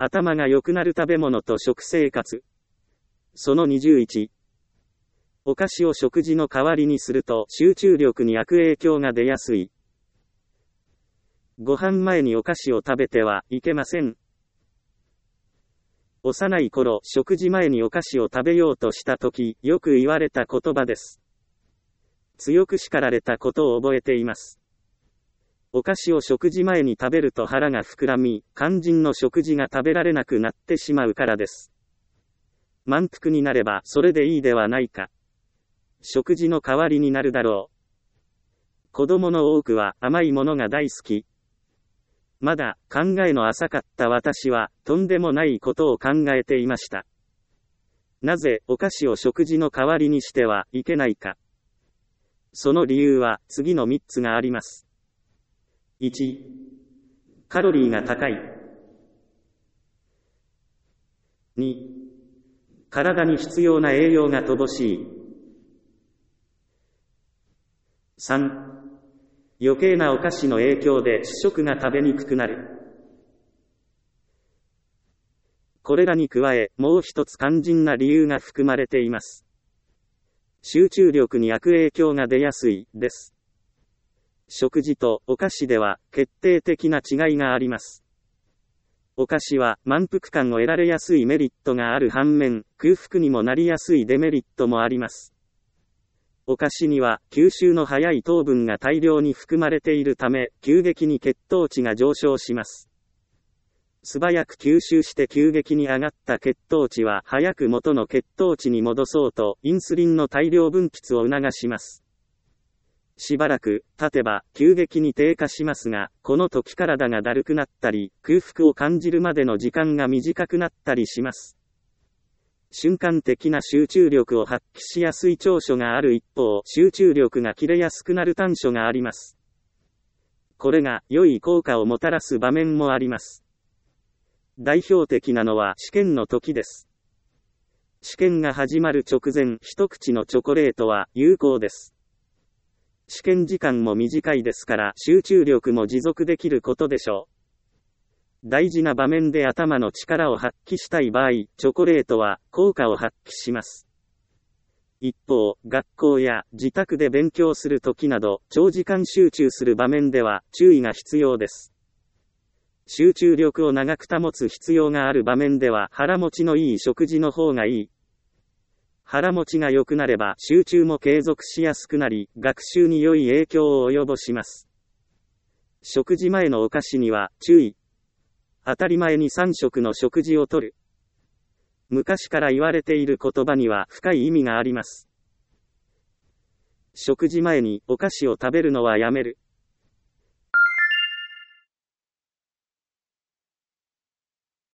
頭が良くなる食べ物と食生活。その21。お菓子を食事の代わりにすると集中力に悪影響が出やすい。ご飯前にお菓子を食べてはいけません。幼い頃、食事前にお菓子を食べようとしたとき、よく言われた言葉です。強く叱られたことを覚えています。お菓子を食事前に食べると腹が膨らみ、肝心の食事が食べられなくなってしまうからです。満腹になればそれでいいではないか。食事の代わりになるだろう。子供の多くは甘いものが大好き。まだ考えの浅かった私はとんでもないことを考えていました。なぜお菓子を食事の代わりにしてはいけないか。その理由は次の3つがあります。1、カロリーが高い。2、体に必要な栄養が乏しい。3、余計なお菓子の影響で主食が食べにくくなる。これらに加え、もう一つ肝心な理由が含まれています。集中力に悪影響が出やすい、です。食事とお菓子では決定的な違いがあります。お菓子は満腹感を得られやすいメリットがある反面、空腹にもなりやすいデメリットもあります。お菓子には吸収の早い糖分が大量に含まれているため、急激に血糖値が上昇します。素早く吸収して急激に上がった血糖値は早く元の血糖値に戻そうとインスリンの大量分泌を促します。しばらく経てば急激に低下しますが、この時体がだるくなったり、空腹を感じるまでの時間が短くなったりします。瞬間的な集中力を発揮しやすい長所がある一方、集中力が切れやすくなる短所があります。これが良い効果をもたらす場面もあります。代表的なのは試験の時です。試験が始まる直前、一口のチョコレートは有効です。試験時間も短いですから集中力も持続できることでしょう。大事な場面で頭の力を発揮したい場合、チョコレートは効果を発揮します。一方、学校や自宅で勉強するときなど、長時間集中する場面では注意が必要です。集中力を長く保つ必要がある場面では腹持ちのいい食事の方がいい。腹持ちが良くなれば集中も継続しやすくなり、学習に良い影響を及ぼします。食事前のお菓子には注意。当たり前に3食の食事をとる。昔から言われている言葉には深い意味があります。食事前にお菓子を食べるのはやめる。